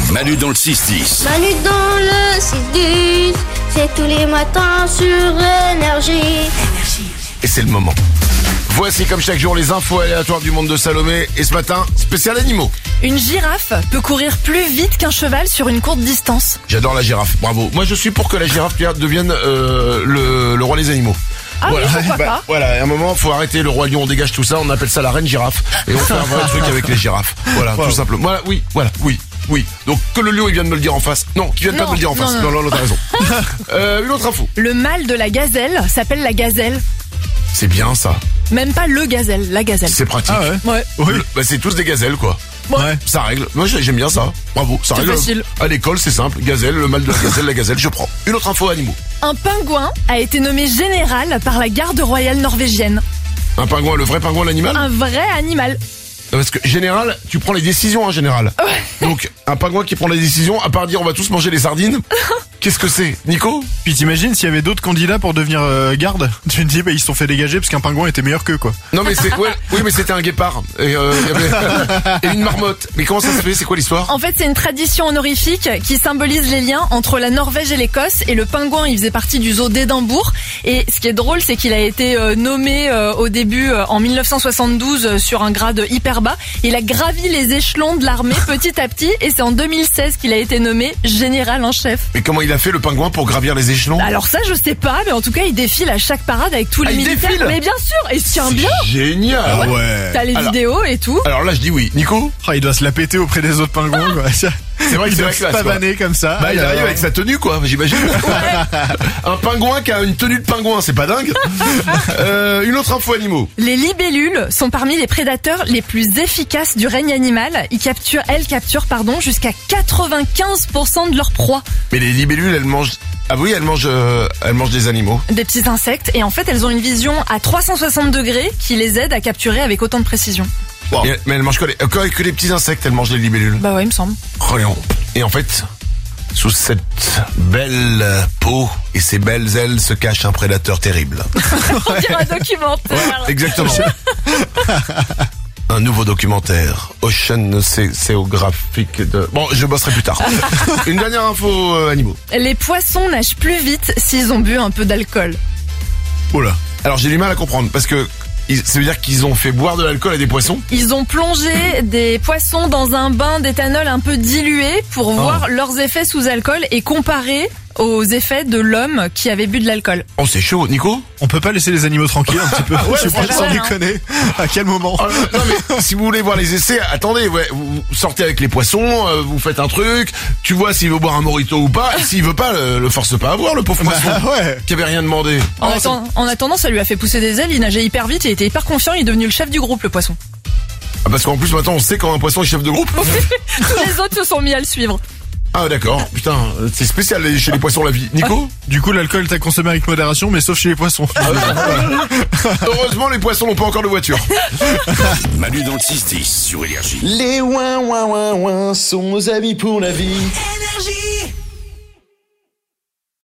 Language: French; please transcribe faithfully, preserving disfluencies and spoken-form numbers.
Manu dans le six dix. Manu dans le six dix, c'est tous les matins sur Énergie. Et c'est le moment. Voici comme chaque jour les infos aléatoires du monde de Salomé. Et ce matin, spécial animaux. Une girafe peut courir plus vite qu'un cheval sur une courte distance. J'adore la girafe, bravo. Moi je suis pour que la girafe Pierre, devienne euh, le, le roi des animaux. Ah voilà. oui, pourquoi Bah, pas. Voilà, à un moment, faut arrêter le roi lion, on dégage tout ça, on appelle ça la reine girafe. Et on fait un vrai truc avec les girafes. Voilà, Wow. tout simplement. Voilà, oui, voilà, oui, oui. Donc que le lion il vient de me le dire en face. Non, qu'il vienne pas Non, de me le dire en non, face. non. Non, non, non, t'as raison. euh, une autre info. Le mâle de la gazelle s'appelle la gazelle. C'est bien ça. Même pas le gazelle, la gazelle. C'est pratique. Ah ouais. Ouais. Oui. Le- bah, c'est tous des gazelles quoi. Ouais. Ça règle. Moi j'ai- j'aime bien ça. Bravo. Ça C'est règle. facile. À l'école c'est simple. Gazelle, le mâle de la gazelle, la gazelle, je prends. Une autre info animaux. Un pingouin a été nommé général par la garde royale norvégienne. Un pingouin, le vrai pingouin, l'animal. Un vrai animal. Parce que général, tu prends les décisions en général. Donc un pingouin qui prend les décisions, à part dire on va tous manger les sardines. Qu'est-ce que c'est, Nico? Puis t'imagines s'il y avait d'autres candidats pour devenir euh, garde. Tu te dis bah ils se sont fait dégager parce qu'un pingouin était meilleur qu'eux quoi. Non mais c'est ouais, oui mais c'était un guépard et, euh, il y avait- et une marmotte. Mais comment ça se fait? C'est quoi l'histoire? En fait, c'est une tradition honorifique qui symbolise les liens entre la Norvège et l'Écosse. Et le pingouin, il faisait partie du zoo d'Édimbourg. Et ce qui est drôle, c'est qu'il a été euh, nommé euh, au début, euh, en mille neuf cent soixante-douze, euh, sur un grade hyper bas. Il a gravi les échelons de l'armée petit à petit. Et c'est en deux mille seize qu'il a été nommé général en chef. Mais comment il a fait le pingouin pour gravir les échelons? Alors ça, je sais pas, mais en tout cas, il défile à chaque parade avec tous les Ah, il militaires. défile Mais bien sûr, et il se tient bien. Génial. Ah ouais. T'as les Alors- vidéos et tout. Alors là je dis oui. Nico? Ah, il doit se la péter auprès des autres pingouins quoi. C'est vrai que Il c'est doit la se classe. quoi. pavaner comme ça. Bah il Ah, arrive alors. avec sa tenue quoi, j'imagine. Un pingouin qui a une tenue de pingouin, c'est pas dingue? euh, Une autre info animaux. Les libellules sont parmi les prédateurs les plus efficaces du règne animal. Ils capturent, elles capturent, pardon, jusqu'à quatre-vingt-quinze pour cent de leur proie. Mais les libellules elles mangent. Ah oui elles mangent, euh, elles mangent des animaux. Des petits insectes. Et en fait, elles ont une vision à trois cent soixante degrés qui les aide à capturer avec autant de précision. Wow. Et- mais elles mangent quoi les, que, que les petits insectes, elles mangent les libellules. Bah ouais, il me semble. Oh, et, on- et en fait, sous cette belle peau et ces belles ailes se cache un prédateur terrible. On dirait un documentaire. Exactement. Un nouveau documentaire, Ocean Oceanographic de... Bon, je bosserai plus tard. Une dernière info euh, animaux. Les poissons nagent plus vite s'ils ont bu un peu d'alcool. Oh là. Alors j'ai du mal à comprendre, parce que ils- ça veut dire qu'ils ont fait boire de l'alcool à des poissons. Ils ont plongé des poissons dans un bain d'éthanol un peu dilué pour voir leurs effets sous alcool et comparer aux effets de l'homme qui avait bu de l'alcool. Oh c'est chaud, Nico. On peut pas laisser les animaux tranquilles un petit peu. Je sais c'est pas pas sans mal, hein. déconner. À quel moment? Oh, non mais si vous voulez voir les essais, attendez, ouais, vous sortez avec les poissons, euh, vous faites un truc, tu vois s'il veut boire un mojito ou pas, et s'il veut pas, le, le force pas à boire le pauvre Bah poisson ouais. qui avait rien demandé. En, Oh, atten- en attendant, ça lui a fait pousser des ailes, il nageait hyper vite, il était hyper confiant, il est devenu le chef du groupe, le poisson. c'est- Ah, parce qu'en plus maintenant on sait quand un poisson est chef de groupe. Tous les autres se sont mis à le suivre. Ah d'accord, putain, c'est spécial les- chez les poissons la vie. Nico. Du coup l'alcool t'as consommé avec modération mais sauf chez les poissons. Heureusement les poissons n'ont pas encore de voiture. Manu dans le six dix sur Énergie. Les ouin ouin ouin ouin sont nos amis pour la vie. Énergie.